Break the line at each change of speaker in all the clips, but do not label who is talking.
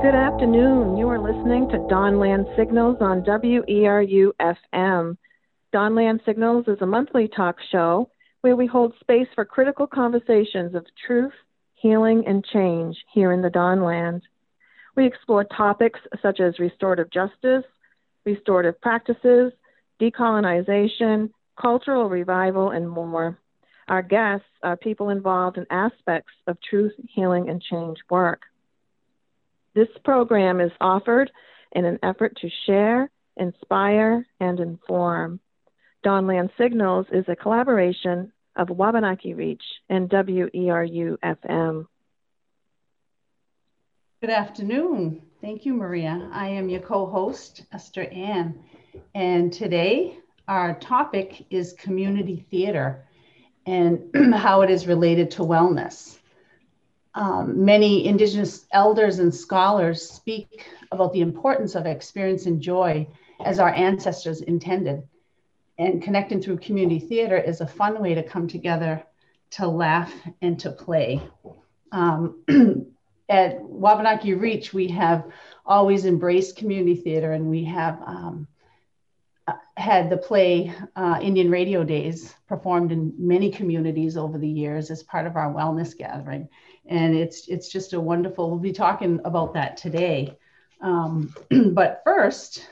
Good afternoon. You are listening to Dawnland Signals on WERU-FM. Dawnland Signals is a monthly talk show where we hold space for critical conversations of truth, healing, and change here in the Dawnland. We explore topics such as restorative justice, restorative practices, decolonization, cultural revival, and more. Our guests are people involved in aspects of truth, healing, and change work. This program is offered in an effort to share, inspire, and inform. Dawnland Signals is a collaboration of Wabanaki Reach and WERU-FM.
Good afternoon. Thank you, Maria. I am your co-host, Esther Ann. And today, our topic is community theater and how it is related to wellness. Many Indigenous elders and scholars speak about the importance of experiencing joy as our ancestors intended. And connecting through community theater is a fun way to come together, to laugh and to play. At Wabanaki Reach, we have always embraced community theater, and we have had the play Indian Radio Days performed in many communities over the years as part of our wellness gathering. And it's just a wonderful, we'll be talking about that today. But first,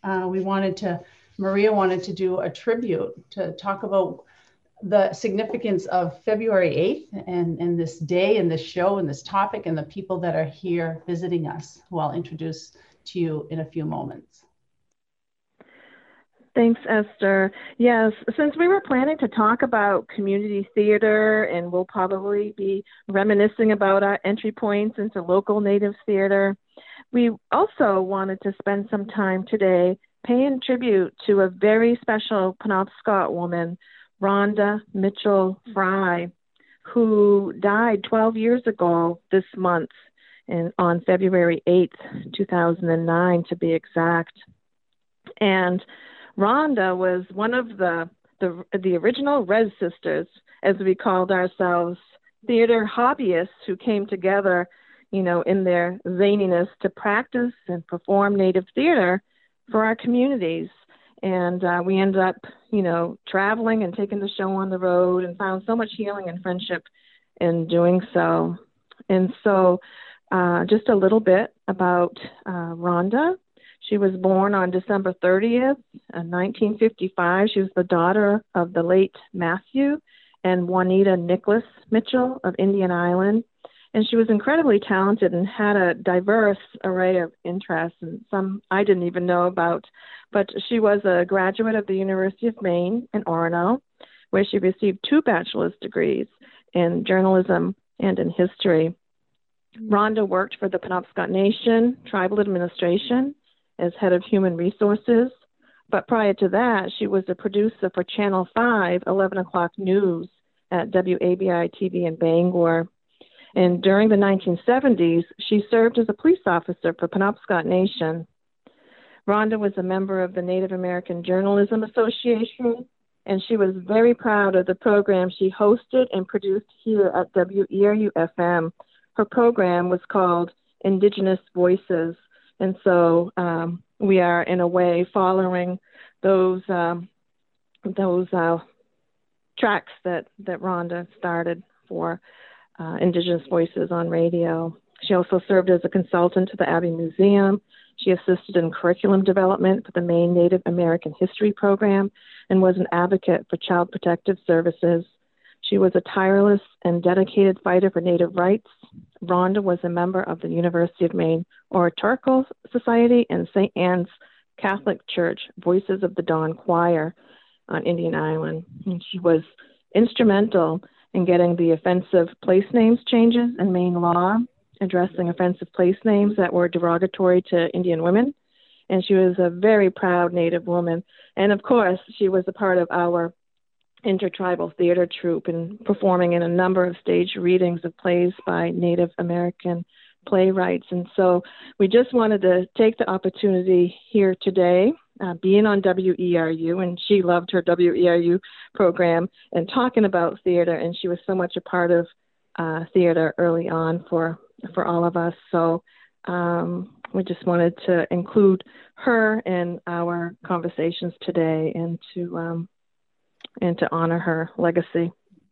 Maria wanted to do a tribute to talk about the significance of February 8th and this day and this show and this topic and the people that are here visiting us, who I'll introduce to you in a few moments.
Thanks, Esther. Yes, since we were planning to talk about community theater, and we'll probably be reminiscing about our entry points into local Native theater, we also wanted to spend some time today paying tribute to a very special Penobscot woman, Rhonda Mitchell Fry, who died 12 years ago this month, on February 8th, 2009 to be exact. And Rhonda was one of the original Res Sisters, as we called ourselves, theater hobbyists who came together, in their zaniness to practice and perform Native theater for our communities. And we ended up, traveling and taking the show on the road, and found so much healing and friendship in doing so. And so just a little bit about Rhonda. She was born on December 30th, 1955. She was the daughter of the late Matthew and Juanita Nicholas Mitchell of Indian Island. And she was incredibly talented and had a diverse array of interests, and some I didn't even know about. But she was a graduate of the University of Maine in Orono, where she received 2 bachelor's degrees in journalism and in history. Rhonda worked for the Penobscot Nation Tribal Administration as head of human resources. But prior to that, she was a producer for Channel 5, 11 o'clock news at WABI-TV in Bangor. And during the 1970s, she served as a police officer for Penobscot Nation. Rhonda was a member of the Native American Journalism Association, and she was very proud of the program she hosted and produced here at WERU-FM. Her program was called Indigenous Voices. And so we are, in a way, following those tracks that Rhonda started for Indigenous Voices on radio. She also served as a consultant to the Abbey Museum. She assisted in curriculum development for the Maine Native American History Program and was an advocate for Child Protective Services. She was a tireless and dedicated fighter for Native rights. Rhonda was a member of the University of Maine Oratorical Society and St. Anne's Catholic Church Voices of the Dawn Choir on Indian Island. And she was instrumental in getting the offensive place names changes in Maine law, addressing offensive place names that were derogatory to Indian women. And she was a very proud Native woman. And of course, she was a part of our intertribal theater troupe and performing in a number of stage readings of plays by Native American playwrights. And so we just wanted to take the opportunity here today, being on WERU, and she loved her WERU program, and talking about theater, and she was so much a part of theater early on for all of us. So we just wanted to include her in our conversations today and to honor her legacy.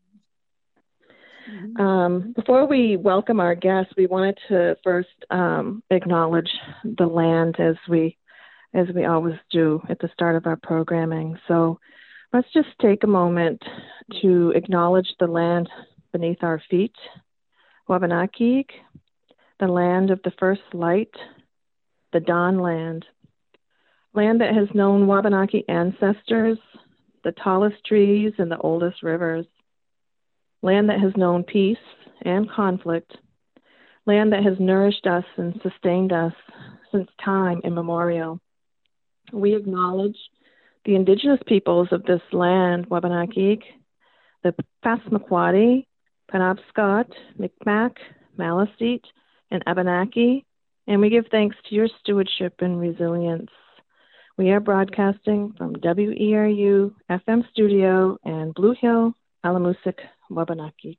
Before we welcome our guests, we wanted to first acknowledge the land as we always do at the start of our programming. So let's just take a moment to acknowledge the land beneath our feet, Wabanaki, the land of the first light, the Dawn land, land that has known Wabanaki ancestors, the tallest trees and the oldest rivers, land that has known peace and conflict, land that has nourished us and sustained us since time immemorial. We acknowledge the indigenous peoples of this land, Wabanaki, the Passamaquoddy, Penobscot, Micmac, Maliseet, and Abenaki, and we give thanks to your stewardship and resilience. We are broadcasting from WERU FM studio and Blue Hill, Alamoosic, Wabanaki.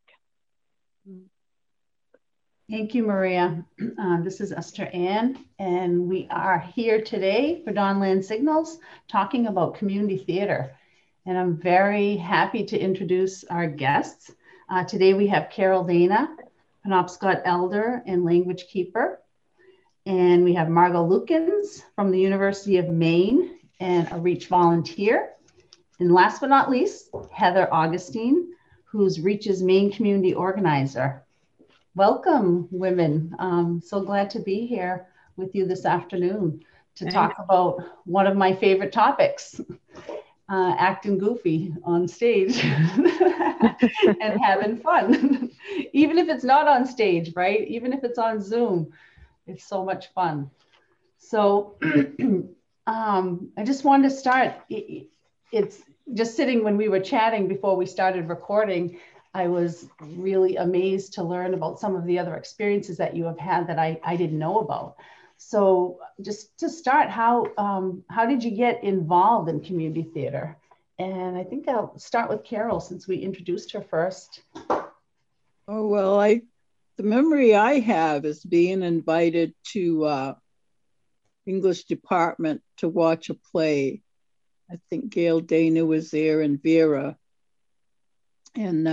Thank you, Maria. This is Esther Ann, and we are here today for Dawnland Signals talking about community theater. And I'm very happy to introduce our guests. Today we have Carol Dana, Penobscot Elder and Language Keeper. And we have Margot Lukens from the University of Maine and a REACH volunteer. And last but not least, Heather Augustine, who's REACH's Maine community organizer. Welcome, women. So glad to be here with you this afternoon to talk about one of my favorite topics, acting goofy on stage and having fun. Even if it's not on stage, right? Even if it's on Zoom, it's so much fun. So I just wanted to start. It's just sitting when we were chatting before we started recording, I was really amazed to learn about some of the other experiences that you have had that I didn't know about. So just to start, how did you get involved in community theater? And I think I'll start with Carol since we introduced her first.
Oh, well, the memory I have is being invited to English department to watch a play. I think Gail Dana was there and Vera. And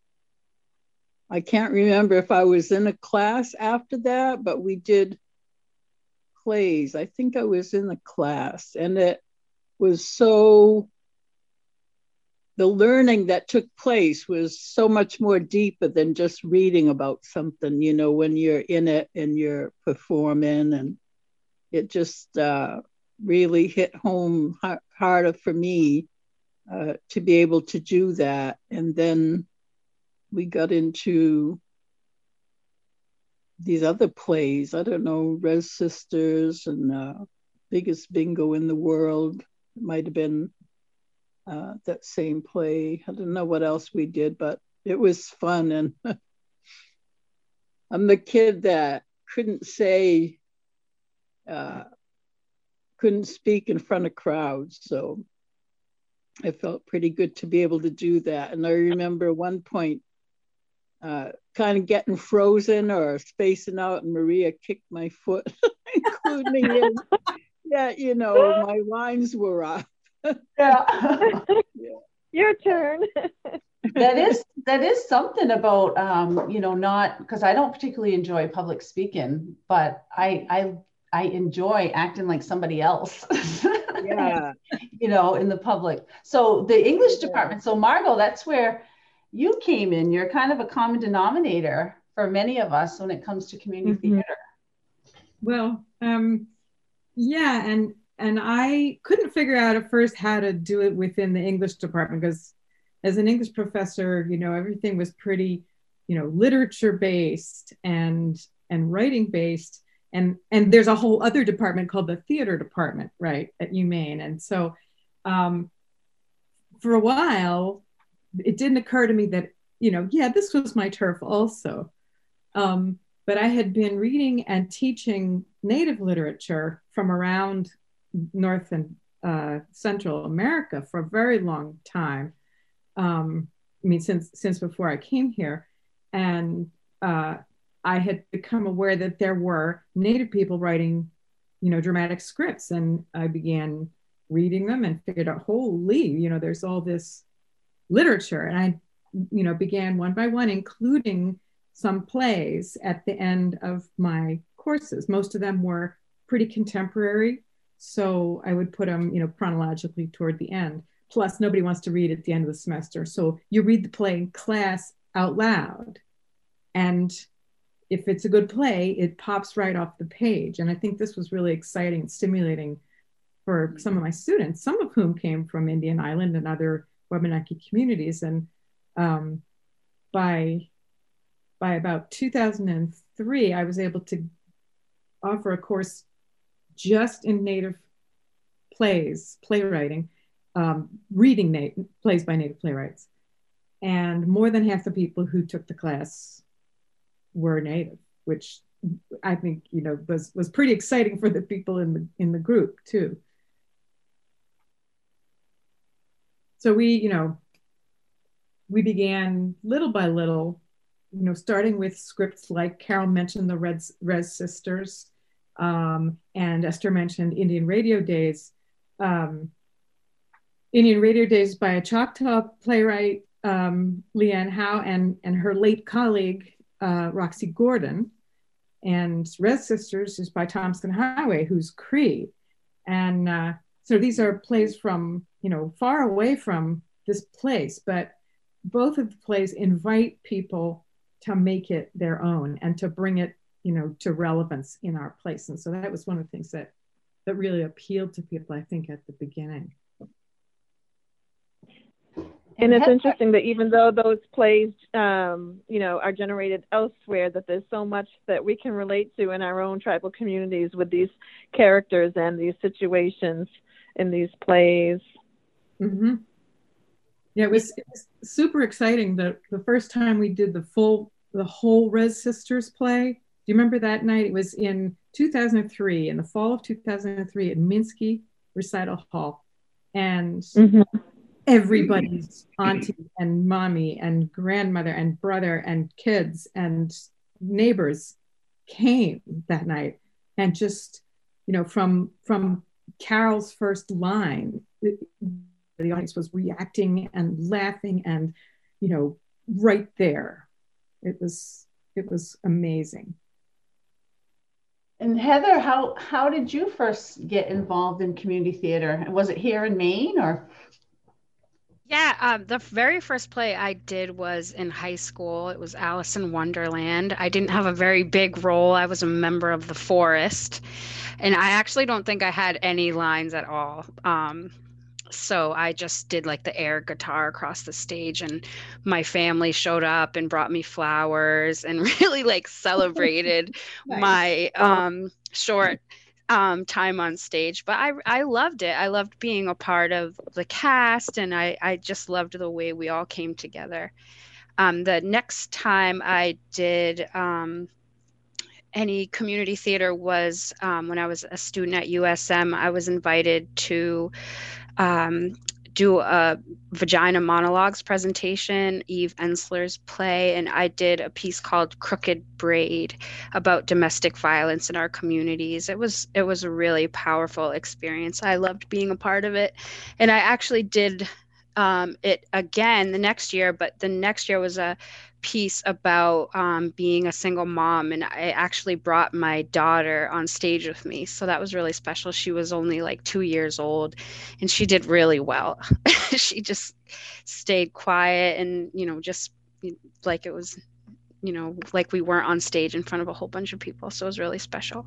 I can't remember if I was in a class after that, but we did plays. I think I was in the class, and it was the learning that took place was so much more deeper than just reading about something, you know, when you're in it and you're performing, and it just really hit home harder for me to be able to do that. And then we got into these other plays. I don't know, Res Sisters and Biggest Bingo in the World. It might have been that same play. I don't know what else we did, but it was fun. And I'm the kid that couldn't speak in front of crowds. So I felt pretty good to be able to do that. And I remember one point kind of getting frozen or spacing out, and Maria kicked my foot, including me in. Yeah, you know, my lines were up.
Yeah.
Your turn.
that is something about you know, not because I don't particularly enjoy public speaking, but I enjoy acting like somebody else.
Yeah.
You know, in the public. So the English department. So Margot, that's where you came in. You're kind of a common denominator for many of us when it comes to community theater.
Well, yeah, and I couldn't figure out at first how to do it within the English department, because as an English professor, you know, everything was pretty, you know, literature based and writing based. And there's a whole other department called the theater department, right, at UMaine. And so for a while, it didn't occur to me that, you know, yeah, this was my turf also. But I had been reading and teaching Native literature from around North and Central America for a very long time. I mean, since before I came here. And I had become aware that there were Native people writing, dramatic scripts, and I began reading them and figured out, holy, there's all this literature. And I, began one by one, including some plays at the end of my courses. Most of them were pretty contemporary, so I would put them, chronologically toward the end. Plus, nobody wants to read at the end of the semester, so you read the play in class out loud, and if it's a good play, it pops right off the page. And I think this was really exciting and stimulating for some of my students, some of whom came from Indian Island and other Wabanaki communities. And by about 2003, I was able to offer a course just in Native playwriting, reading plays by Native playwrights. And more than half the people who took the class were Native, which I think, was pretty exciting for the people in the group too. So we began little by little, starting with scripts like Carol mentioned the Rez Sisters, and Esther mentioned Indian Radio Days. Indian Radio Days by a Choctaw playwright, Leanne Howe, and her late colleague, Roxy Gordon. And Rez Sisters is by Thompson Highway, who's Cree. And so these are plays from, far away from this place, but both of the plays invite people to make it their own and to bring it, to relevance in our place. And so that was one of the things that really appealed to people, I think, at the beginning.
And it's interesting that even though those plays, are generated elsewhere, that there's so much that we can relate to in our own tribal communities with these characters and these situations in these plays.
Mm-hmm. Yeah, it was super exciting. The first time we did the whole Rez Sisters play. Do you remember that night? It was in 2003, in the fall of 2003 at Minsky Recital Hall. And everybody's auntie and mommy and grandmother and brother and kids and neighbors came that night. And just, from Carol's first line, the audience was reacting and laughing and, right there. It was amazing.
And Heather, how did you first get involved in community theater? Was it here in Maine or?
Yeah, the very first play I did was in high school. It was Alice in Wonderland. I didn't have a very big role. I was a member of the Forest, and I actually don't think I had any lines at all. So I just did like the air guitar across the stage, and my family showed up and brought me flowers and really like celebrated my short time on stage. But I loved it. I loved being a part of the cast, and I just loved the way we all came together. The next time I did any community theater was when I was a student at USM. I was invited to do a Vagina Monologues presentation, Eve Ensler's play, and I did a piece called Crooked Braid about domestic violence in our communities. It was a really powerful experience. I loved being a part of it, and I actually did it again the next year, but the next year was a piece about being a single mom, and I actually brought my daughter on stage with me, so that was really special. She was only like 2 years old, and she did really well. She just stayed quiet and just like it was like we weren't on stage in front of a whole bunch of people, so it was really special.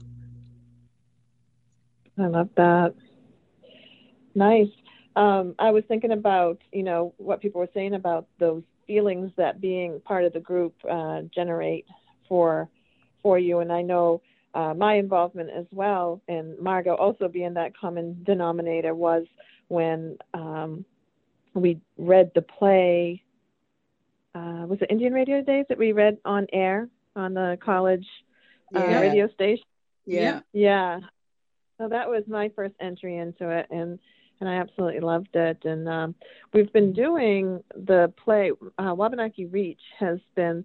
I love that. Nice. I was thinking about what people were saying about those feelings that being part of the group generate for you. And I know my involvement as well, and Margot also being that common denominator, was when we read the play. Was it Indian Radio Days that we read on air on the college radio station?
Yeah.
Yeah. So that was my first entry into it, and I absolutely loved it. And we've been doing the play. Wabanaki Reach has been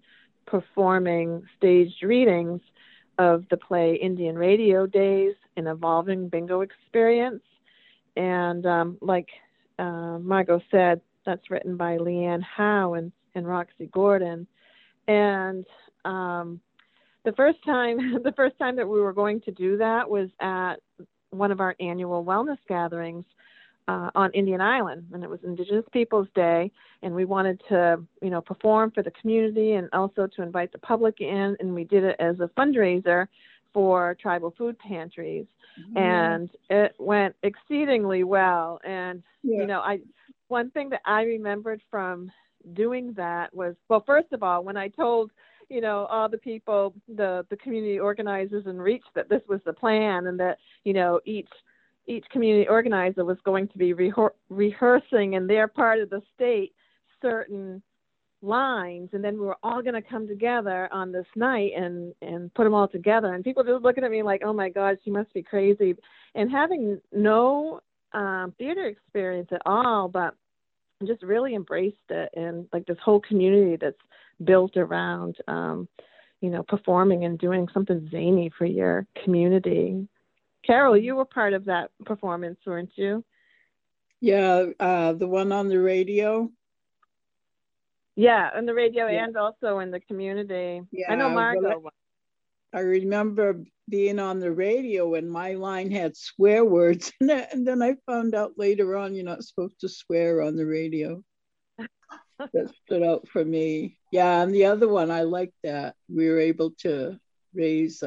performing staged readings of the play Indian Radio Days, an evolving bingo experience. And like Margot said, that's written by Leanne Howe and Roxy Gordon. And the first time that we were going to do that was at one of our annual wellness gatherings on Indian Island, and it was Indigenous Peoples Day, and we wanted to, perform for the community and also to invite the public in, and we did it as a fundraiser for tribal food pantries, and it went exceedingly well. And one thing that I remembered from doing that was, well, first of all, when I told all the people, the community organizers and Reach, that this was the plan, and that each community organizer was going to be rehearsing in their part of the state certain lines, and then we were all going to come together on this night and put them all together. And people just looking at me like, oh my God, she must be crazy. And having no theater experience at all, but just really embraced it, and like this whole community that's built around, performing and doing something zany for your community. Carol, you were part of that performance, weren't you?
Yeah, the one on the radio.
Yeah, on the radio and also in the community. Yeah, I know Margot.
I remember being on the radio and my line had swear words, and then I found out later on you're not supposed to swear on the radio. That stood out for me. Yeah, and the other one, I liked that. We were able to raise,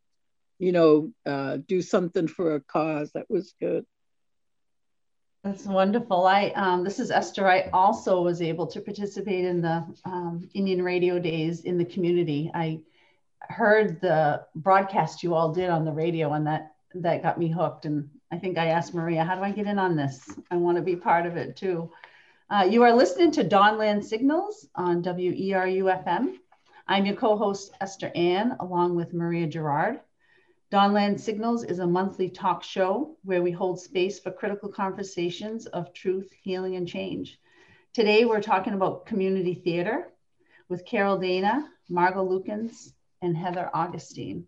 do something for a cause. That was good.
That's wonderful. This is Esther. I also was able to participate in the Indian Radio Days in the community. I heard the broadcast you all did on the radio, and that got me hooked. And I think I asked Maria, how do I get in on this? I want to be part of it too. You are listening to Dawnland Signals on WERU-FM. I'm your co-host, Esther Ann, along with Maria Gerard. Dawnland Signals is a monthly talk show where we hold space for critical conversations of truth, healing, and change. Today, we're talking about community theater with Carol Dana, Margot Lukens, and Heather Augustine.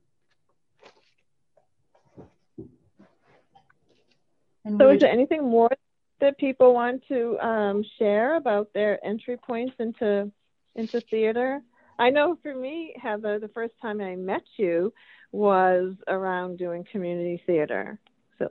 So is there anything more that people want to share about their entry points into theater? I know for me, Heather, the first time I met you was around doing community theater. So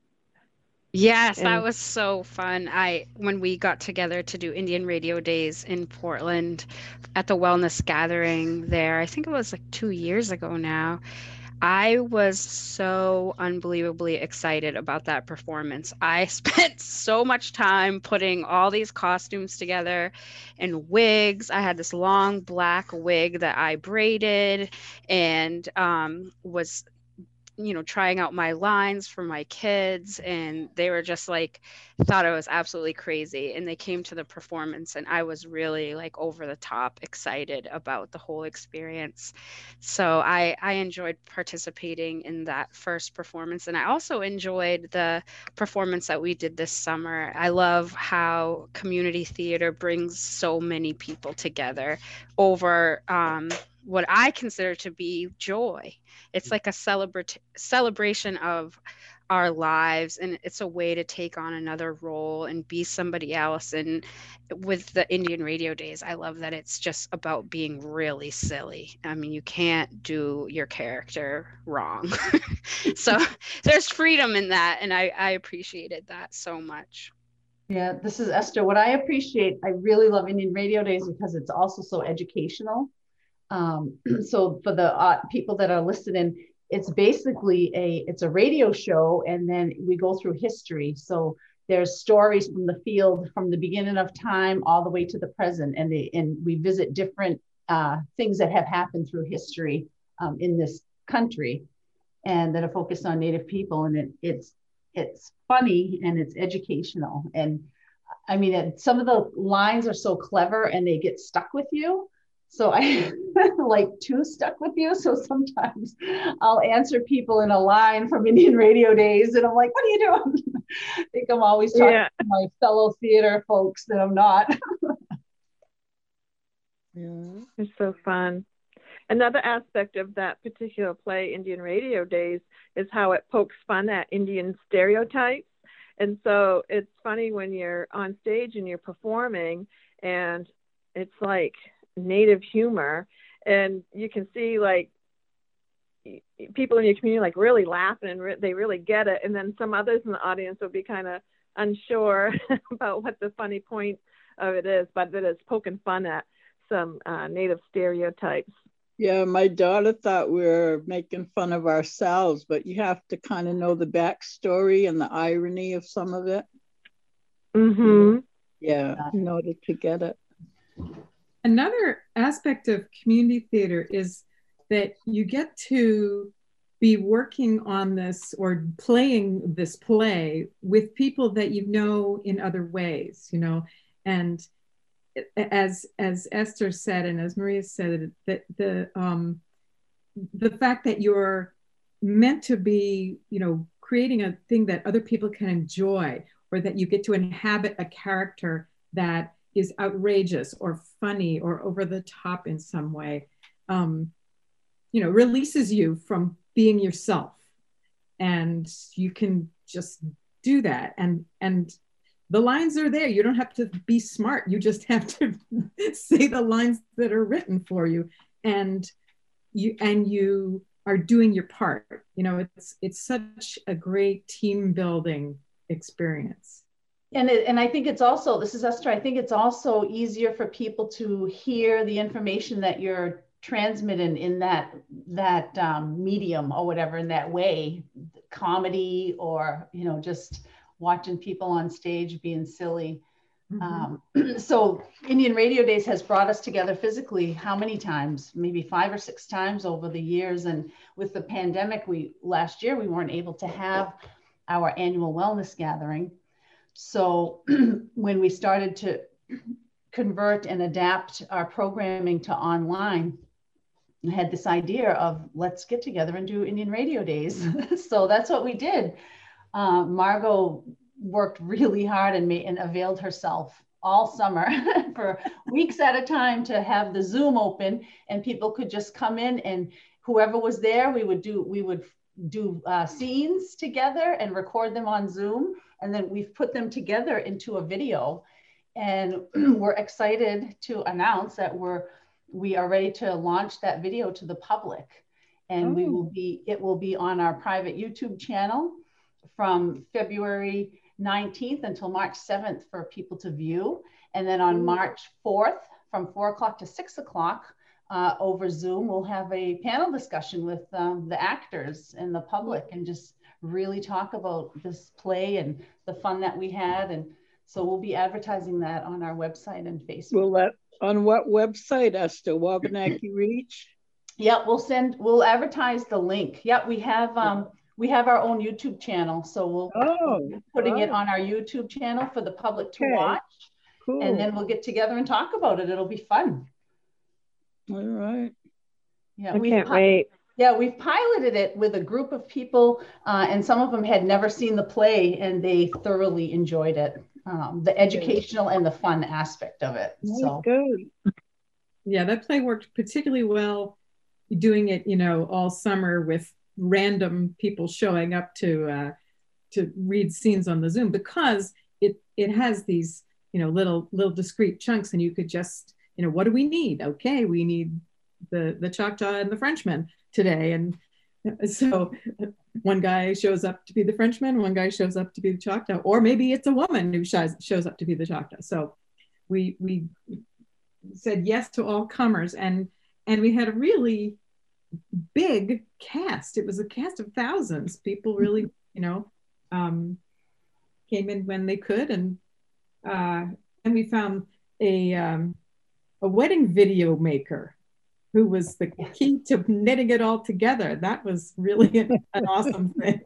yes, that was so fun. When we got together to do Indian Radio Days in Portland at the wellness gathering there, I think it was like 2 years ago now, I was so unbelievably excited about that performance. I spent so much time putting all these costumes together and wigs. I had this long black wig that I braided and was trying out my lines for my kids, and they were just like, thought I was absolutely crazy. And they came to the performance and I was really like over the top excited about the whole experience. So I enjoyed participating in that first performance. And I also enjoyed the performance that we did this summer. I love how community theater brings so many people together over what I consider to be joy. It's like a celebration of our lives, and it's a way to take on another role and be somebody else. And with the Indian Radio Days, I love that it's just about being really silly. I mean, you can't do your character wrong. So there's freedom in that, and I appreciated that so much.
Yeah, this is Esther. What I appreciate, I really love Indian Radio Days because it's also so educational. So for the people that are listening, it's basically it's a radio show, and then we go through history. So there's stories from the field from the beginning of time all the way to the present, and we visit different things that have happened through history in this country, and that are focused on Native people. And it's funny and it's educational. And I mean, some of the lines are so clever and they get stuck with you. So I like too stuck with you. So sometimes I'll answer people in a line from Indian Radio Days and I'm like, what are you doing? I think I'm always talking to my fellow theater folks that I'm not.
Yeah, it's so fun. another aspect of that particular play, Indian Radio Days, is how it pokes fun at Indian stereotypes. And so it's funny when you're on stage and you're performing and it's like native humor, and you can see like people in your community like really laughing and they really get it. And then some others in the audience will be kind of unsure about what the funny point of it is, but that it's poking fun at some native stereotypes.
Yeah, my daughter thought we were making fun of ourselves, but you have to kind of know the backstory and the irony of some of it.
Mm-hmm.
Yeah, in order to get it.
Another aspect of community theater is that you get to be working on this or playing this play with people that you know in other ways, you know, and as Esther said, and as Maria said, that the fact that you're meant to be, you know, creating a thing that other people can enjoy, or that you get to inhabit a character that is outrageous or funny or over the top in some way, you know, releases you from being yourself, and you can just do that. And the lines are there. You don't have to be smart. You just have to say the lines that are written for you, and you are doing your part. You know, it's such a great team building experience.
And I think it's also, this is Esther, I think it's also easier for people to hear the information that you're transmitting in that medium or whatever, in that way, comedy, or, you know, just watching people on stage being silly. Mm-hmm. So Indian Radio Days has brought us together physically how many times? Maybe 5 or 6 times over the years. And with the pandemic, last year we weren't able to have our annual wellness gathering. So when we started to convert and adapt our programming to online, I had this idea of, let's get together and do Indian Radio Days. So that's what we did. Margot worked really hard and availed herself all summer for weeks at a time to have the Zoom open, and people could just come in, and whoever was there, we would do scenes together and record them on Zoom. And then we've put them together into a video, and we're excited to announce that we are ready to launch that video to the public. And it will be on our private YouTube channel from February 19th until March 7th for people to view. And then on March 4th, from 4 o'clock to 6 o'clock over Zoom, we'll have a panel discussion with the actors and the public, and just really talk about this play and the fun that we had. And so we'll be advertising that on our website and Facebook.
On what website, Esther? Wabanaki Reach?
Yeah, we'll advertise the link. Yeah, we have our own YouTube channel, so we'll be putting it on our YouTube channel for the public to watch. Cool. And then we'll get together and talk about it. It'll be fun.
All right.
Yeah,
I can't wait.
Yeah, we've piloted it with a group of people, and some of them had never seen the play, and they thoroughly enjoyed it. The educational and the fun aspect of it. So
good.
Yeah, that play worked particularly well, doing it, you know, all summer with random people showing up to read scenes on the Zoom, because it has these, you know, little discrete chunks, and you could just, you know, what do we need? Okay, we need the Choctaw and the Frenchman today. And so one guy shows up to be the Frenchman, one guy shows up to be the Choctaw, or maybe it's a woman who shows up to be the Choctaw. So we said yes to all comers, and we had a really big cast. It was a cast of thousands. People really, you know, came in when they could, and we found a wedding video maker who was the key to knitting it all together. That was really an awesome thing.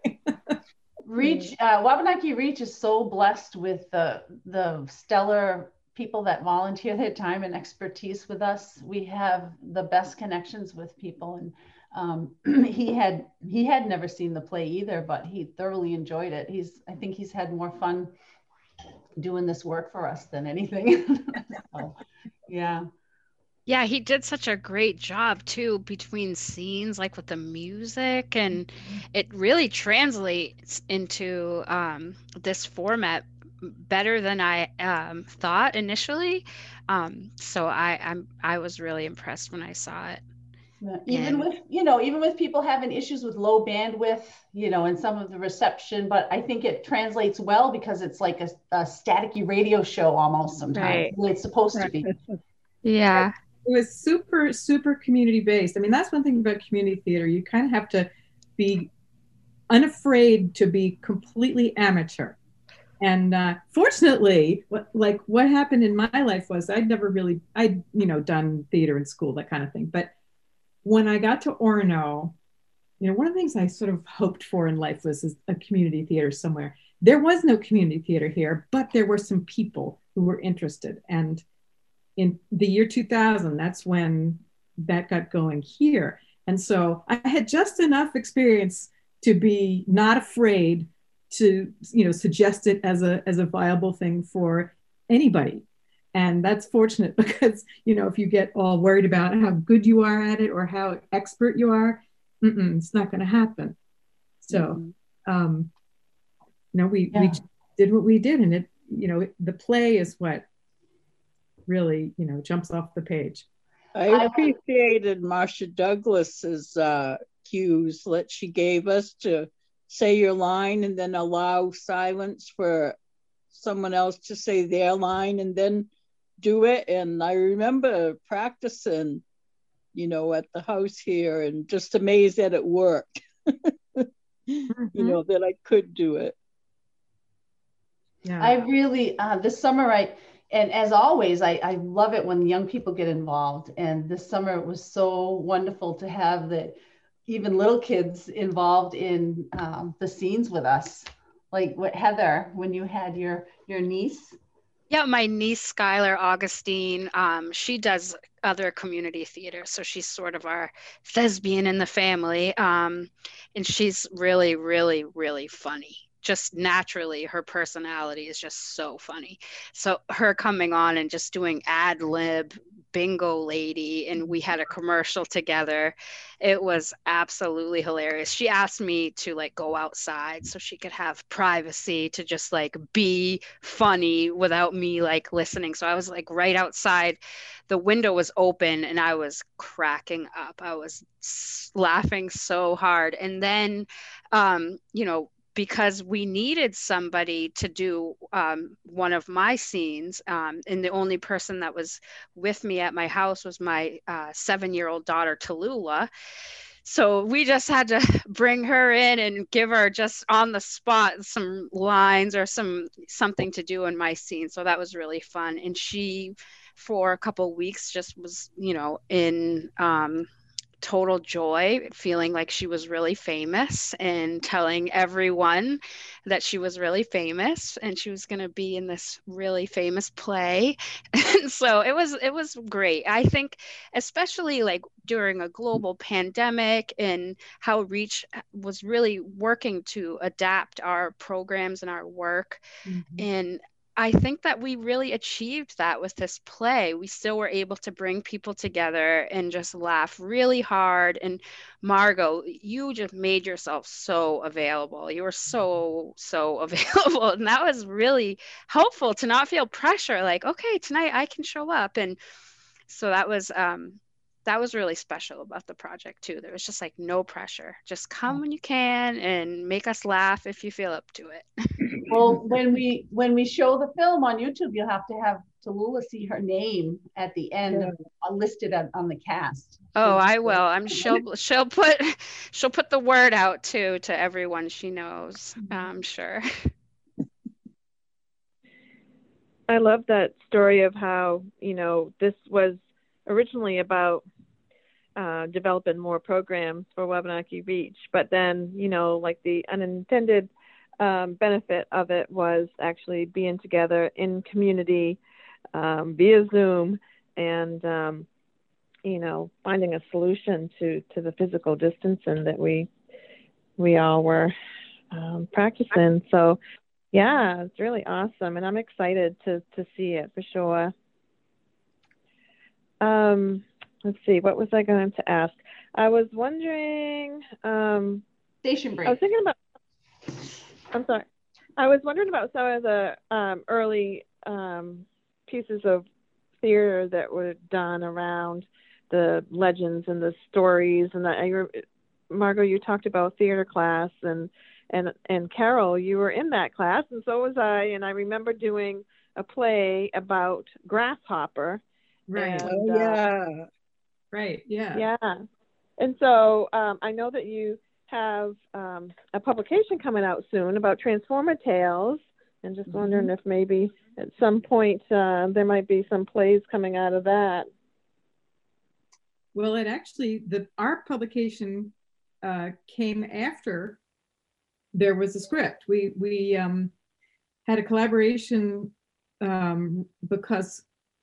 Wabanaki Reach is so blessed with the stellar people that volunteer their time and expertise with us. We have the best connections with people, and he had never seen the play either, but he thoroughly enjoyed it. I think he's had more fun doing this work for us than anything. So, yeah.
Yeah, he did such a great job too between scenes, like with the music, and it really translates into this format better than I thought initially. So I was really impressed when I saw it.
Even
And
with, even with people having issues with low bandwidth, and some of the reception, but I think it translates well because it's like a staticky radio show almost sometimes,
Right.
the way it's supposed to
Right.
be.
yeah,
It was super, super community based. I mean, that's one thing about community theater. You kind of have to be unafraid to be completely amateur. And fortunately, what happened in my life was I'd done theater in school, that kind of thing. But when I got to Orono, one of the things I sort of hoped for in life was a community theater somewhere. There was no community theater here, but there were some people who were interested. And in the year 2000, that's when that got going here. And so I had just enough experience to be not afraid to, suggest it as a viable thing for anybody. And that's fortunate because, if you get all worried about how good you are at it or how expert you are, it's not going to happen. So, we did what we did, and the play is what really, jumps off the page.
I appreciated Marsha Douglas's cues that she gave us to say your line and then allow silence for someone else to say their line and then do it. And I remember practicing, at the house here and just amazed that it worked, that I could do it.
Yeah. I really, this summer, and as always, I love it when young people get involved. And this summer it was so wonderful to have even little kids involved in the scenes with us. Like what, Heather, when you had your niece?
Yeah, my niece Skylar Augustine, she does other community theater, so she's sort of our thespian in the family, and she's really, really, really funny. Just naturally, her personality is just so funny. So her coming on and just doing ad lib bingo lady, and we had a commercial together. It was absolutely hilarious. She asked me to go outside so she could have privacy to just be funny without me listening. So I was right outside. The window was open and I was cracking up. I was laughing so hard. And then because we needed somebody to do one of my scenes, and the only person that was with me at my house was my 7-year-old daughter, Tallulah. So we just had to bring her in and give her just on the spot some lines or something to do in my scene. So that was really fun. And she, for a couple of weeks, just was, in total joy, feeling like she was really famous and telling everyone that she was really famous and she was going to be in this really famous play. And so it was great. I think especially during a global pandemic and how Reach was really working to adapt our programs and our work. And I think that we really achieved that with this play. We still were able to bring people together and just laugh really hard. And Margot, you just made yourself so available. You were so available. And that was really helpful to not feel pressure, okay, tonight I can show up. And so that was really special about the project too. There was just no pressure. Just come when you can and make us laugh if you feel up to it.
Well, when we show the film on YouTube, you'll have to have Tallulah see her name at the end, listed on the cast.
Oh, I will. She'll put the word out too to everyone she knows. I'm sure.
I love that story of how this was originally about developing more programs for Wabanaki Reach, but then the unintended benefit of it was actually being together in community via Zoom and finding a solution to the physical distancing that we all were practicing. So yeah, it's really awesome, and I'm excited to see it for sure. let's see, what was I going to ask? I was wondering,
Station break.
I was thinking about, I'm sorry. I was wondering about some of the early pieces of theater that were done around the legends and the stories. And Margot, you talked about theater class, and Carol, you were in that class, and so was I. And I remember doing a play about Grasshopper.
Right.
And,
Oh, yeah.
Right. Yeah.
yeah. And so I know that you have a publication coming out soon about Transformer Tales, and just wondering if maybe at some point there might be some plays coming out of that.
Well, it actually, our publication came after there was a script. We had a collaboration because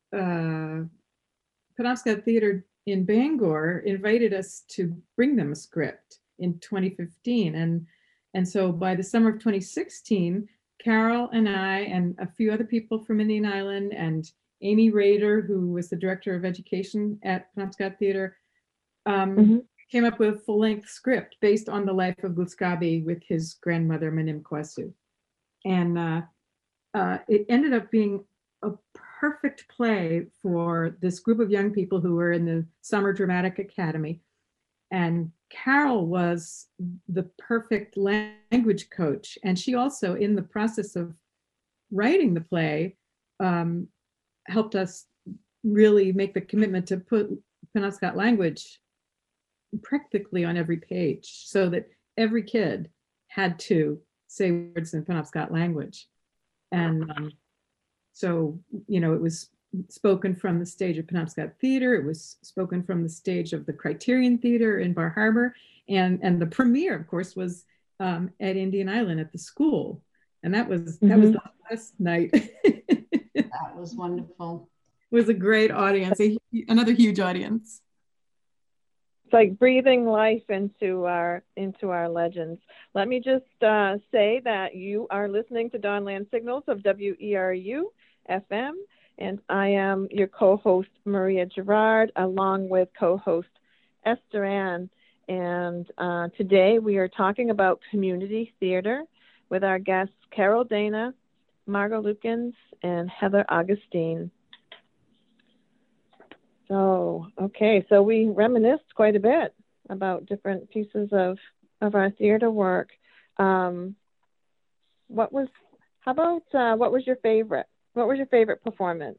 Penobscot Theater in Bangor invited us to bring them a script in 2015. And so by the summer of 2016, Carol and I and a few other people from Indian Island and Amy Rader, who was the director of education at Penobscot Theater, came up with a full-length script based on the life of Gluskabe with his grandmother, Manim Kwasu. And it ended up being a perfect play for this group of young people who were in the Summer Dramatic Academy. And Carol was the perfect language coach. And she also, in the process of writing the play, helped us really make the commitment to put Penobscot language practically on every page, so that every kid had to say words in Penobscot language. And so, you know, it was spoken from the stage of Penobscot Theater. It was spoken from the stage of the Criterion Theater in Bar Harbor. And the premiere, of course, was at Indian Island at the school. And that was the last night.
That was wonderful.
It was a great audience, another huge audience.
It's like breathing life into our legends. Let me just say that you are listening to Dawnland Signals of WERU FM, and I am your co-host Maria Gerard, along with co-host Esther Ann. And today we are talking about community theater with our guests Carol Dana, Margot Lukens, and Heather Augustine. So, okay, so we reminisced quite a bit about different pieces of our theater work. What was your favorite? What was your favorite performance?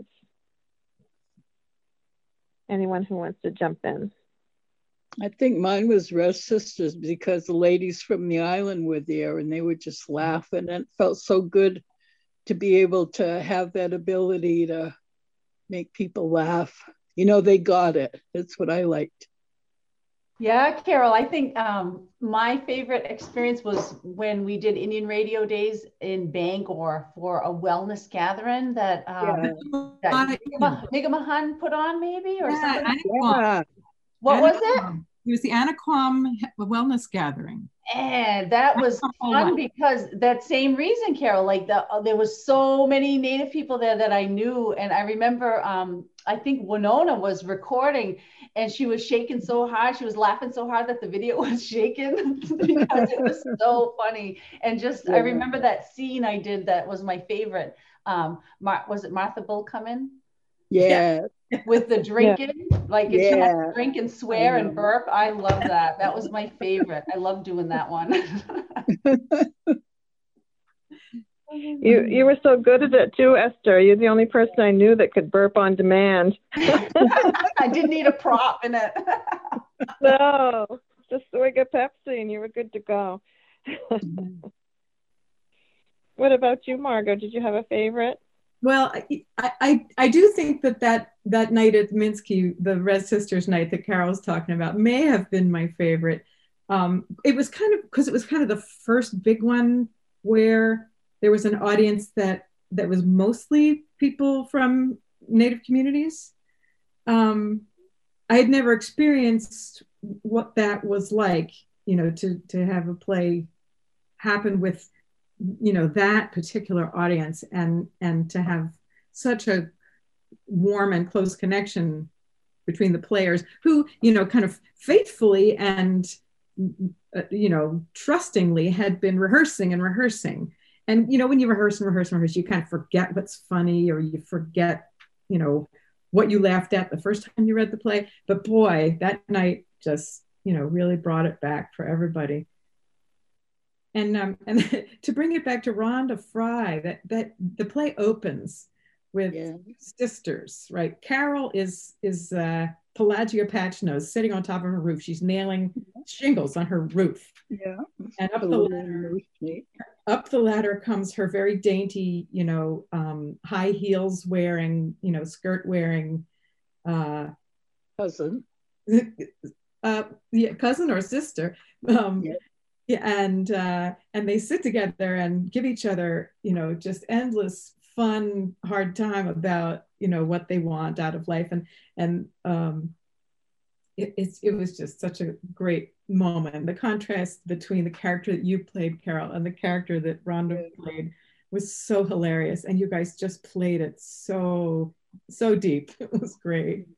Anyone who wants to jump in?
I think mine was Red Sisters, because the ladies from the island were there and they were just laughing, and it felt so good to be able to have that ability to make people laugh. You know, they got it. That's what I liked.
Yeah, Carol, I think my favorite experience was when we did Indian Radio Days in Bangor for a wellness gathering that Nigga Mahan put on, maybe, or something.
Yeah.
What was it?
It was the Anaquam Wellness Gathering.
And that was fun because that same reason, Carol, like there was so many Native people there that I knew. And I remember, I think Winona was recording and she was shaking so hard. She was laughing so hard that the video was shaking because it was so funny. And just, I remember that scene I did that was my favorite. Was it Martha Bull Cummins?
Yeah.
With the drinking, like if you have to drink and swear and burp. I love that. That was my favorite. I love doing that one.
You were so good at it too, Esther. You're the only person I knew that could burp on demand.
I didn't need a prop in it.
No, just swig of Pepsi and you were good to go. What about you, Margot? Did you have a favorite?
Well, I do think that night at Minsky, the Red Sisters night that Carol's talking about, may have been my favorite. It was kind of because it was kind of the first big one where there was an audience that was mostly people from Native communities. I had never experienced what that was like, you know, to have a play happen with, you know, that particular audience and to have such a warm and close connection between the players who, kind of faithfully and, trustingly had been rehearsing and rehearsing. And, when you rehearse and rehearse and rehearse, you kind of forget what's funny, or you forget, what you laughed at the first time you read the play. But boy, that night just, really brought it back for everybody. And to bring it back to Rhonda Fry, that the play opens with sisters, right? Carol is Pelagia Patchnose sitting on top of her roof. She's nailing shingles on her roof.
Yeah.
And up the ladder comes her very dainty, high heels wearing, skirt wearing
cousin.
Cousin or sister. And they sit together and give each other, just endless fun, hard time about, what they want out of life. And it was just such a great moment. The contrast between the character that you played, Carol, and the character that Rhonda played was so hilarious. And you guys just played it so deep. It was great.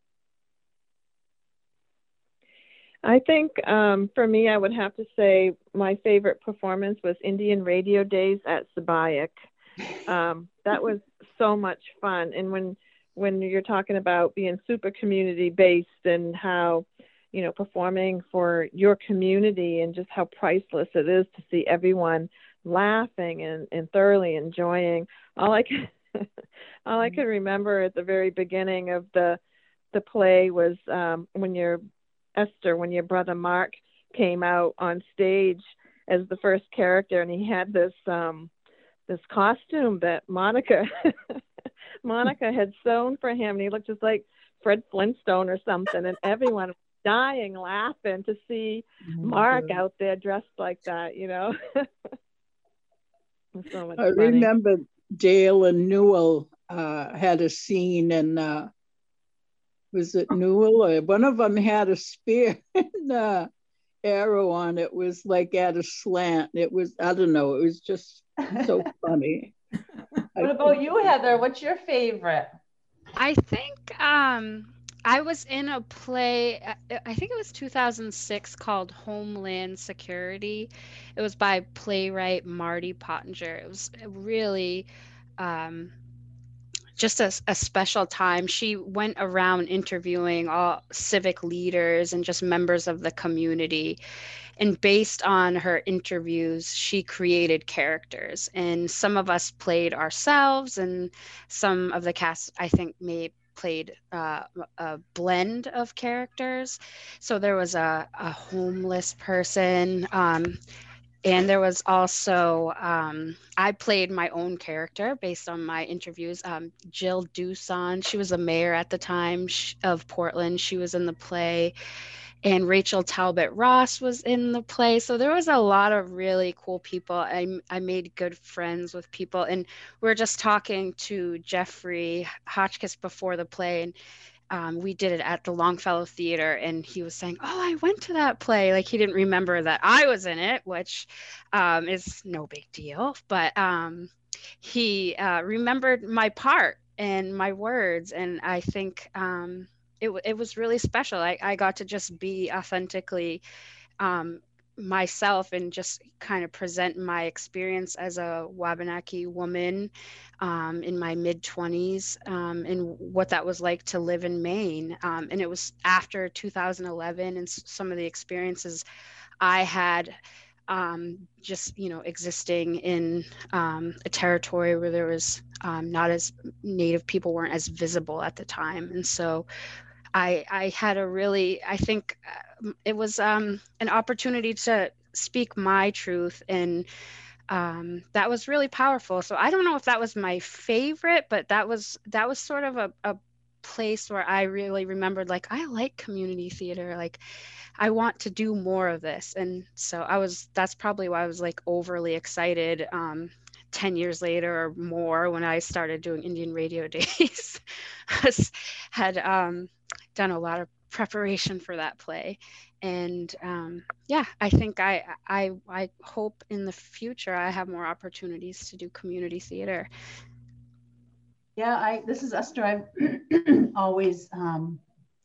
I think for me, I would have to say my favorite performance was Indian Radio Days at Sabayak. That was so much fun. And when you're talking about being super community based and how, performing for your community and just how priceless it is to see everyone laughing and thoroughly enjoying. All I can remember at the very beginning of the play was when your brother Mark came out on stage as the first character, and he had this costume that Monica had sewn for him, and he looked just like Fred Flintstone or something, and everyone was dying laughing to see Mark out there dressed like that, So much funny.
Remember Dale and Newell had a scene, and was it Newell, or one of them had a spear and arrow on it, was like at a slant. It was, I don't know, it was just so funny.
What about you, Heather? What's your favorite?
I think I was in a play, I think it was 2006, called Homeland Security. It was by playwright Marty Pottinger. It was really just a special time. She went around interviewing all civic leaders and just members of the community. And based on her interviews, she created characters. And some of us played ourselves, and some of the cast, I think, played a blend of characters. So there was a homeless person, and there was also, I played my own character based on my interviews. Jill Doosan, she was the mayor at the time of Portland. She was in the play. And Rachel Talbot Ross was in the play. So there was a lot of really cool people. I made good friends with people. And we were just talking to Jeffrey Hotchkiss before the play, and we did it at the Longfellow Theater, and he was saying, oh, I went to that play. Like, he didn't remember that I was in it, which is no big deal. But he remembered my part and my words. And I think it was really special. I got to just be authentically myself and just kind of present my experience as a Wabanaki woman in my mid-20s, and what that was like to live in Maine. And it was after 2011, and some of the experiences I had just, existing in a territory where there was not as Native people weren't as visible at the time. And so I had I think it was an opportunity to speak my truth, and that was really powerful. So I don't know if that was my favorite, but that was sort of a place where I really remembered, like, I like community theater, like I want to do more of this. And so that's probably why I was like overly excited 10 years later or more, when I started doing Indian Radio Days. Had done a lot of preparation for that play. And I think I hope in the future I have more opportunities to do community theater.
Yeah, this is Esther. I've always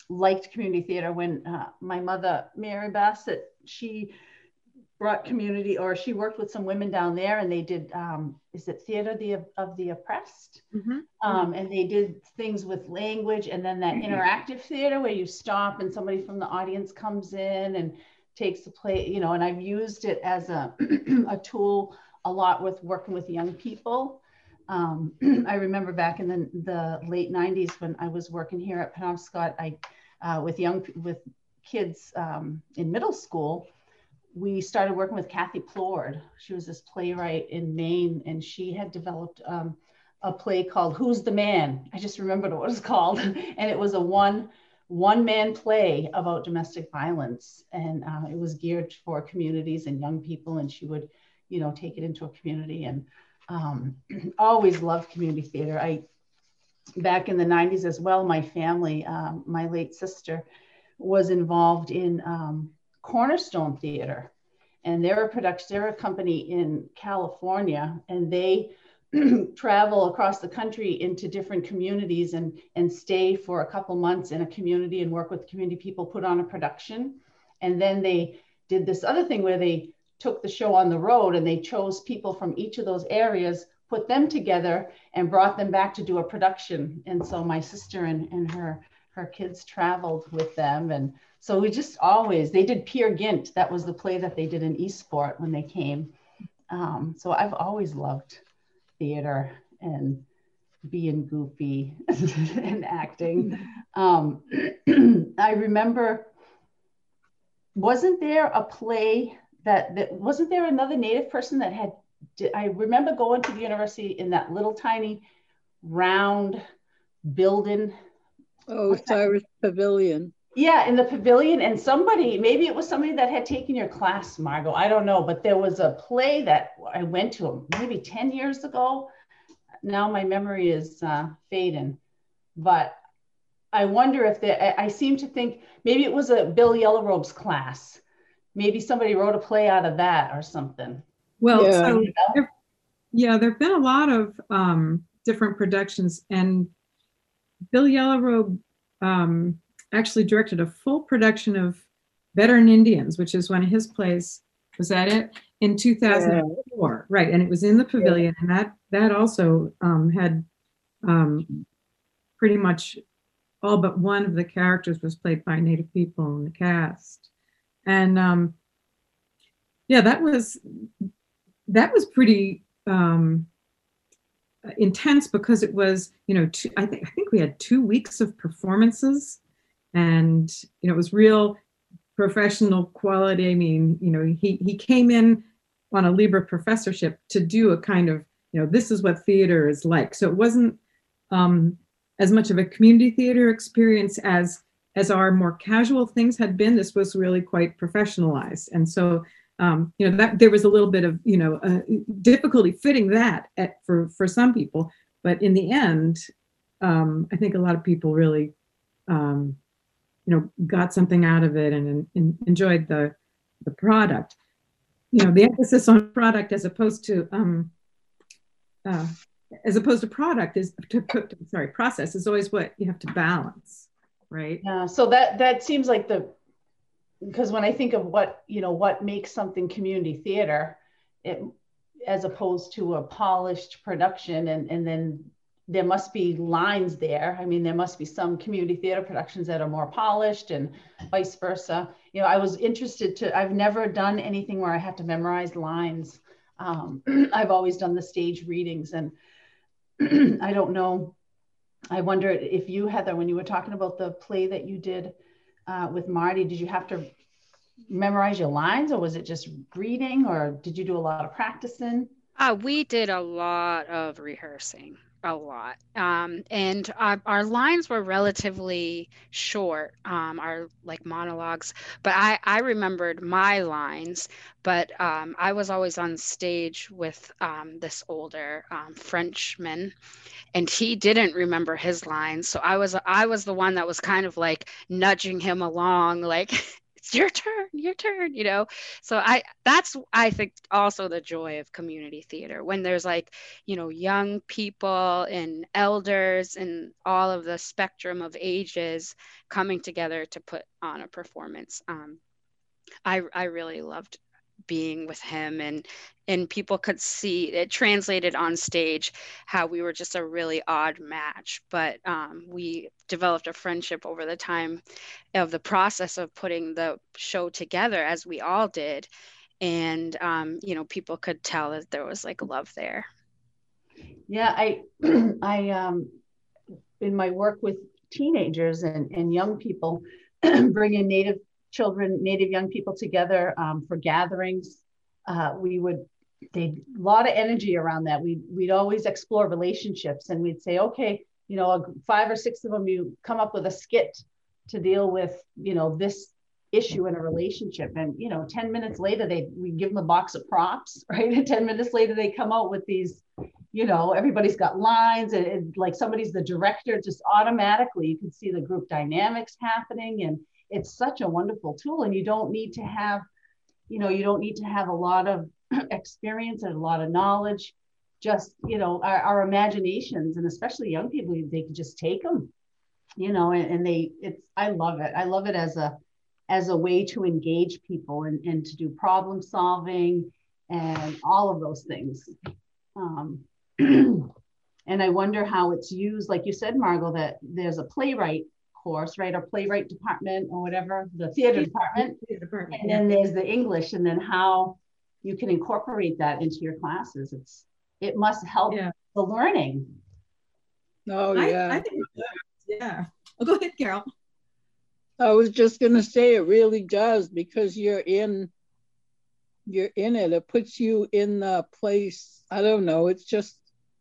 liked community theater when my mother, Mary Bassett, she brought community, or she worked with some women down there, and they did, is it Theater of the Oppressed?
Mm-hmm.
And they did things with language, and then that interactive theater where you stop and somebody from the audience comes in and takes the play, you know, and I've used it as a, a tool a lot with working with young people. I remember back in the late 90s when I was working here at Penobscot, with kids in middle school, we started working with Kathy Plord. She was this playwright in Maine, and she had developed a play called Who's the Man? I just remembered what it was called. And it was a one-man play about domestic violence. And it was geared for communities and young people. And she would, you know, take it into a community, and always loved community theater. Back in the 90s as well, my family, my late sister was involved in Cornerstone Theater, and they're a company in California, and they travel across the country into different communities and stay for a couple months in a community and work with community people, put on a production. And then they did this other thing where they took the show on the road, and they chose people from each of those areas, put them together, and brought them back to do a production. And so my sister and her kids traveled with them. And so we just always, they did Peer Gynt. That was the play that they did in Eastport when they came. So I've always loved theater and being goofy and acting. I remember, wasn't there a play that wasn't there another Native person that had, I remember going to the university in that little tiny round building.
Oh, Cyrus Pavilion.
Yeah, in the pavilion, and maybe it was somebody that had taken your class, Margot, I don't know, but there was a play that I went to maybe 10 years ago. Now my memory is fading, but I wonder if I seem to think maybe it was a Bill Yellowrobe's class. Maybe somebody wrote a play out of that or something.
Well,
Yeah.
so there've been a lot of different productions, and Bill Yellowrobe actually directed a full production of Veteran Indians, which is one of his plays. Was that it? In 2004, right? And it was in the pavilion, and that also had pretty much all but one of the characters was played by Native people in the cast, and that was pretty intense, because it was, I think we had 2 weeks of performances, and it was real professional quality. I mean, he came in on a Libra professorship to do a kind of, this is what theater is like. So it wasn't as much of a community theater experience as our more casual things had been. This was really quite professionalized, and so that there was a little bit of difficulty fitting that for some people, but in the end, I think a lot of people really got something out of it and enjoyed the product. The emphasis on product as opposed to product is process is always what you have to balance, right?
Yeah. So that seems like because when I think of what makes something community theater, as opposed to a polished production, and then there must be lines there. I mean, there must be some community theater productions that are more polished and vice versa. I was interested I've never done anything where I had to memorize lines. I've always done the stage readings, and I don't know. I wonder if you, Heather, when you were talking about the play that you did with Marty, did you have to memorize your lines, or was it just reading, or did you do a lot of practicing?
We did a lot of rehearsing, a lot. And our lines were relatively short, our like monologues, but I remembered my lines, but I was always on stage with this older Frenchman, and he didn't remember his lines. So I was the one that was kind of like nudging him along, like, it's your turn, you know? So I think also the joy of community theater, when there's like, you know, young people and elders and all of the spectrum of ages coming together to put on a performance. I really loved being with him, and people could see it translated on stage how we were just a really odd match, but we developed a friendship over the time of the process of putting the show together, as we all did. And you know, people could tell that there was like love there.
Yeah, I in my work with teenagers and young people, bringing Native children, Native young people together for gatherings. A lot of energy around that. We'd always explore relationships, and we'd say, okay, you know, 5 or 6 of them, you come up with a skit to deal with, you know, this issue in a relationship. And, you know, 10 minutes later, we give them a box of props, right? And 10 minutes later, they come out with these, you know, everybody's got lines, and like somebody's the director, just automatically you can see the group dynamics happening. And it's such a wonderful tool. And you don't need to have, you know, you don't need to have a lot of experience and a lot of knowledge. Just, you know, our imaginations, and especially young people, they can just take them, you know, and I love it. I love it as a way to engage people and to do problem solving and all of those things. And I wonder how it's used, like you said, Margot, that there's a playwright course, right? Or playwright department or whatever, the theater department. And then there's the English, and then how you can incorporate that into your classes. It must help the learning.
Oh, yeah.
I think, yeah. Oh, go ahead, Carol.
I was just going to say it really does, because you're in it. It puts you in the place. I don't know. It's just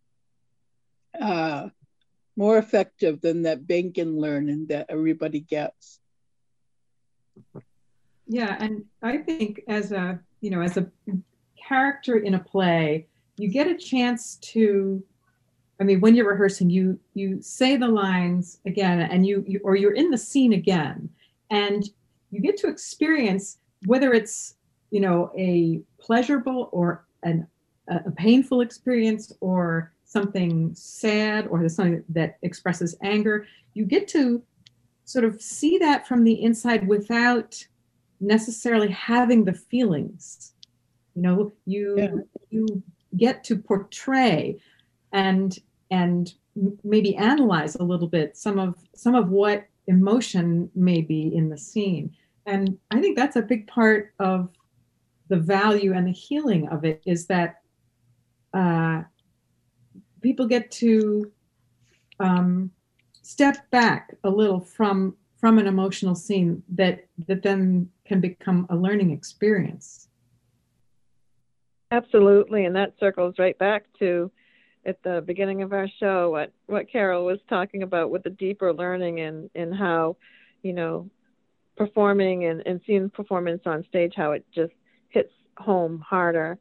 more effective than that banking learning that everybody gets.
Yeah, and I think as a character in a play, you get a chance to, I mean, when you're rehearsing, you say the lines again, and you're in the scene again, and you get to experience whether it's, you know, a pleasurable or a painful experience, or something sad, or something that expresses anger. You get to sort of see that from the inside without necessarily having the feelings. You know, you get to portray and maybe analyze a little bit some of what emotion may be in the scene. And I think that's a big part of the value and the healing of it, is that people get to step back a little from an emotional scene that then can become a learning experience.
Absolutely, and that circles right back to at the beginning of our show what Carol was talking about with the deeper learning and how, you know, performing and seeing performance on stage, how it just hits home harder.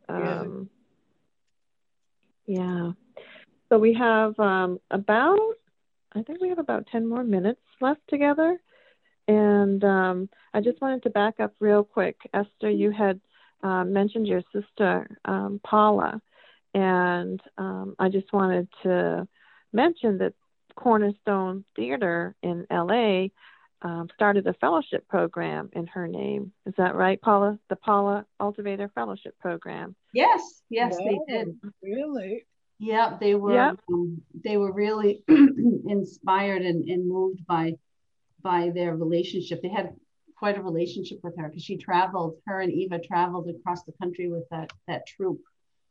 Yeah. So we have about 10 more minutes left together. And I just wanted to back up real quick. Esther, you had mentioned your sister, Paula. And I just wanted to mention that Cornerstone Theater in LA started a fellowship program in her name. Is that right, Paula? The Paula Altivator Fellowship Program.
Yes, they did.
Really?
Yeah, they were really inspired and moved by their relationship. They had quite a relationship with her, because her and Eva traveled across the country with that troupe.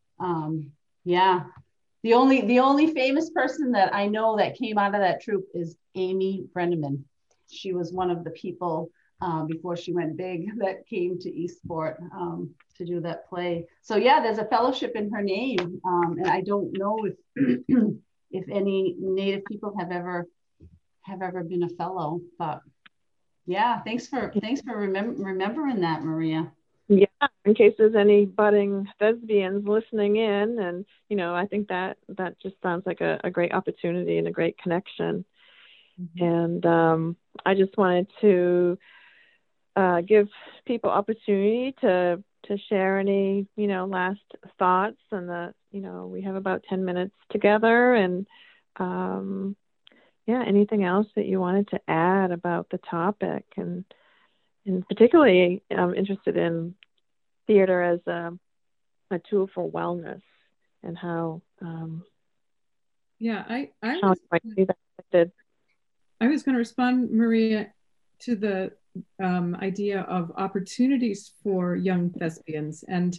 The only famous person that I know that came out of that troupe is Amy Brenneman. She was one of the people before she went big that came to Eastport to do that play. So yeah, there's a fellowship in her name, and I don't know if any Native people have ever been a fellow, but yeah, thanks for remembering that, Maria.
Yeah, in case there's any budding thespians listening in, and you know, I think that just sounds like a great opportunity and a great connection. Mm-hmm. And I just wanted to give people opportunity to share any, last thoughts, and we have about 10 minutes together, and anything else that you wanted to add about the topic, and particularly I'm interested in theater as a tool for wellness, and how
I
how you might see that.
I was going to respond, Maria, to the idea of opportunities for young thespians. And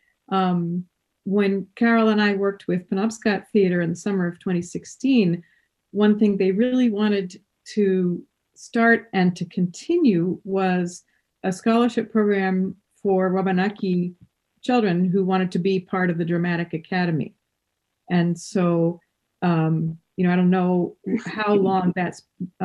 when Carol and I worked with Penobscot Theater in the summer of 2016, one thing they really wanted to start and to continue was a scholarship program for Wabanaki children who wanted to be part of the Dramatic Academy. And so, I don't know how long that's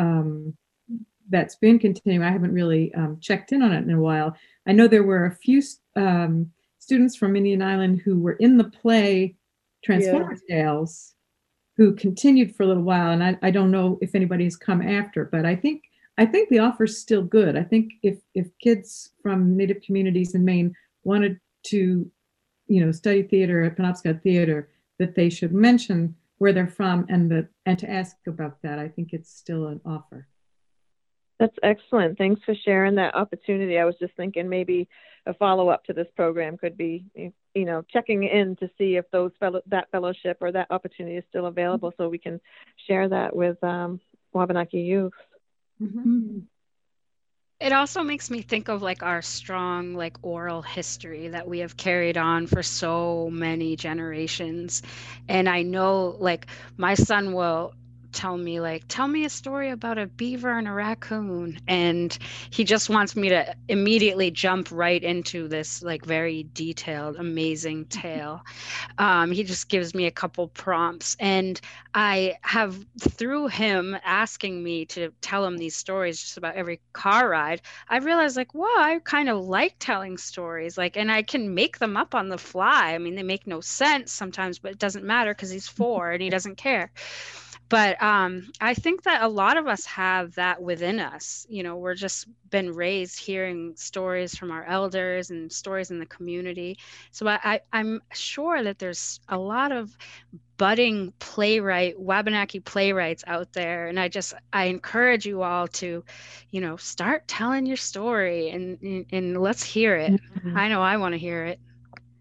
been continuing. I haven't really checked in on it in a while. I know there were a few students from Indian Island who were in the play Transformers Tales who continued for a little while, and I don't know if anybody's come after, but I think the offer's still good. I think if kids from Native communities in Maine wanted to, study theater at Penobscot Theater, that they should mention where they're from and to ask about that. I think it's still an offer.
That's excellent. Thanks for sharing that opportunity. I was just thinking maybe a follow-up to this program could be, checking in to see if that fellowship or that opportunity is still available, so we can share that with Wabanaki youth.
Mm-hmm.
It also makes me think of our strong oral history that we have carried on for so many generations. And I know my son will tell me a story about a beaver and a raccoon, and he just wants me to immediately jump right into this very detailed, amazing tale. He just gives me a couple prompts, and I have, through him asking me to tell him these stories just about every car ride, I realized wow, I kind of like telling stories, and I can make them up on the fly. I mean, they make no sense sometimes, but it doesn't matter because he's 4 and he doesn't care. But I think that a lot of us have that within us. We're just been raised hearing stories from our elders and stories in the community. So I'm sure that there's a lot of budding Wabanaki playwrights out there. And I encourage you all to, start telling your story and let's hear it. Mm-hmm. I know I want to hear it.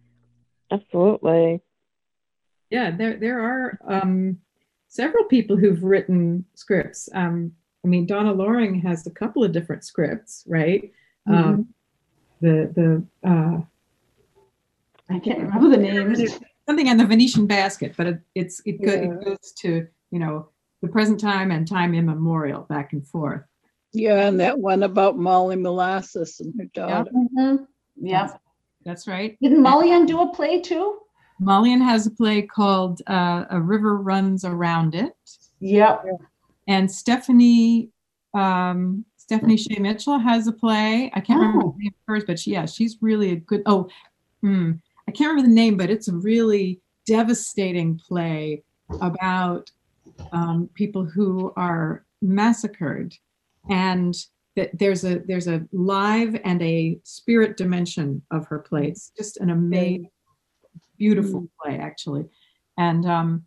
Absolutely.
Yeah, there are several people who've written scripts. Donna Loring has a couple of different scripts, right?
Mm-hmm. I can't remember the names.
Something on the Venetian Basket, but it goes to the present time and time immemorial, back and forth.
Yeah, and that one about Molly Molasses and her daughter.
Yeah, mm-hmm. Yeah.
That's right.
Didn't Mullion do a play too?
Mullion has a play called A River Runs Around It.
Yep.
And Stephanie Shea Mitchell has a play. I can't remember the name of hers, but she's really a good. I can't remember the name, but it's a really devastating play about people who are massacred, and that there's a live and a spirit dimension of her play. It's just an amazing, beautiful play, actually. And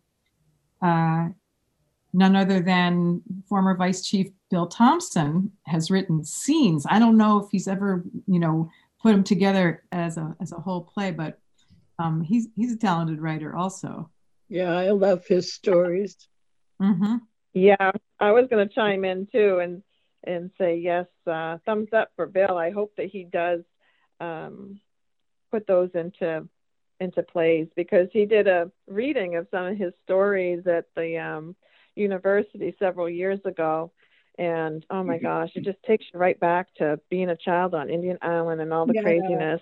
none other than former Vice Chief Bill Thompson has written scenes. I don't know if he's ever, put them together as a whole play, but he's a talented writer also.
Yeah, I love his stories.
Mm-hmm.
Yeah, I was going to chime in too and say yes, thumbs up for Bill. I hope that he does put those into plays, because he did a reading of some of his stories at the university several years ago, and oh my gosh, it just takes you right back to being a child on Indian Island and all the craziness.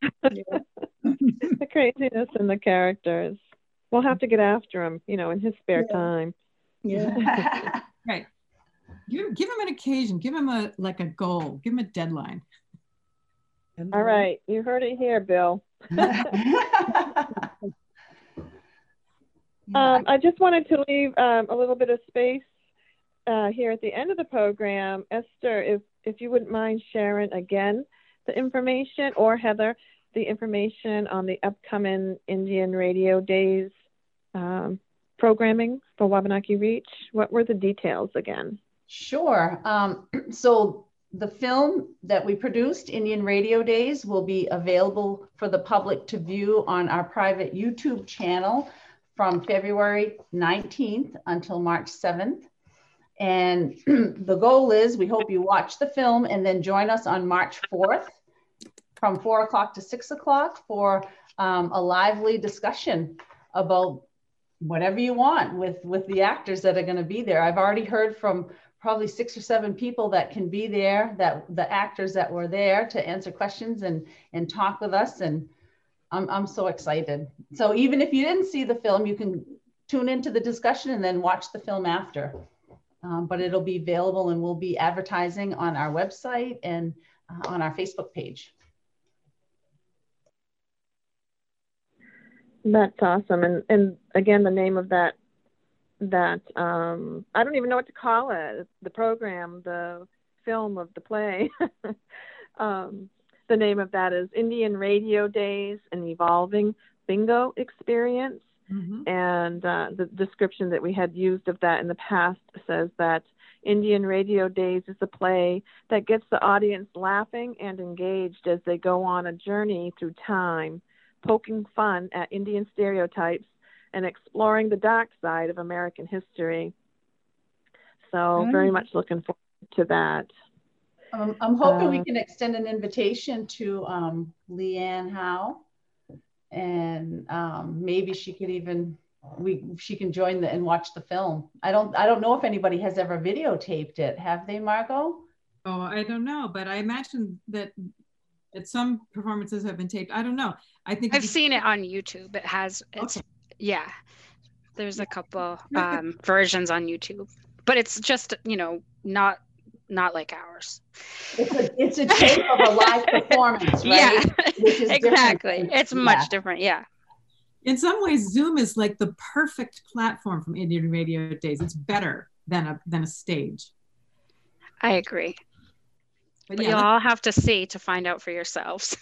The craziness and the characters. We'll have to get after him, in his spare time.
Yeah.
Right. Give him an occasion. Give him a goal. Give him a deadline.
All right, you heard it here, Bill. I just wanted to leave a little bit of space here at the end of the program. Esther, if you wouldn't mind sharing again the information, or Heather, the information on the upcoming Indian Radio Days programming for Wabanaki Reach. What were the details again?
Sure. So the film that we produced, Indian Radio Days, will be available for the public to view on our private YouTube channel from February 19th until March 7th. And the goal is, we hope you watch the film and then join us on March 4th from 4 o'clock to 6 o'clock for a lively discussion about whatever you want with the actors that are going to be there. I've already heard from probably 6 or 7 people that can be there, that the actors that were there to answer questions and talk with us. And I'm so excited. So even if you didn't see the film, you can tune into the discussion and then watch the film after. But it'll be available, and we'll be advertising on our website and on our Facebook page.
That's awesome. And again, the name of that I don't even know what to call it, the program, the film of the play. The name of that is Indian Radio Days, an Evolving Bingo Experience. Mm-hmm. And the description that we had used of that in the past says that Indian Radio Days is a play that gets the audience laughing and engaged as they go on a journey through time, poking fun at Indian stereotypes and exploring the dark side of American history. So very much looking forward to that.
I'm hoping we can extend an invitation to Leanne Howe, and maybe she could even she can join and watch the film. I don't know if anybody has ever videotaped it. Have they, Margot?
Oh, I don't know, but I imagine that some performances have been taped. I don't know. I think
I've seen it on YouTube. It has. It's okay. Yeah. There's a couple versions on YouTube, but it's just not like ours.
It's a tape of a live performance, right?
Yeah,
which is
exactly.
Different.
It's much different. Yeah.
In some ways, Zoom is like the perfect platform from Indian Radio Days. It's better than a stage.
I agree. But
yeah,
you'll all have to see to find out for yourselves.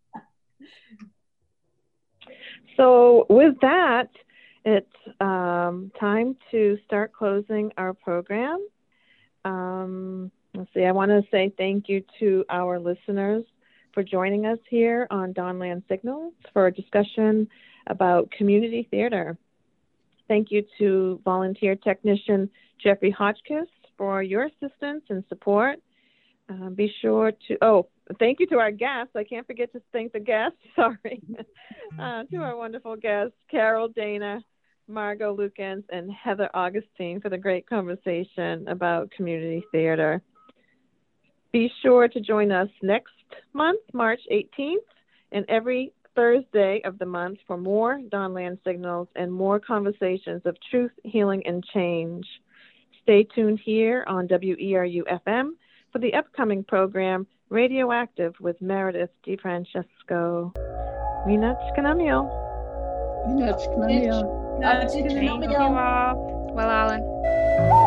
So with that, it's time to start closing our program. Let's see, I want to say thank you to our listeners for joining us here on Dawnland Signals for a discussion about community theater. Thank you to volunteer technician Jeffrey Hotchkiss for your assistance and support. Be sure to, thank you to our guests. I can't forget to thank the guests, sorry. To our wonderful guests, Carol, Dana, Margot Lukens, and Heather Augustine for the great conversation about community theater. Be sure to join us next month, March 18th, and every Thursday of the month for more Dawnland Signals and more conversations of truth, healing, and change. Stay tuned here on WERU-FM for the upcoming program, Radioactive with Meredith DeFrancesco. Minachkanamio.
Minachkanamio.
Thank you all. Well, Alan.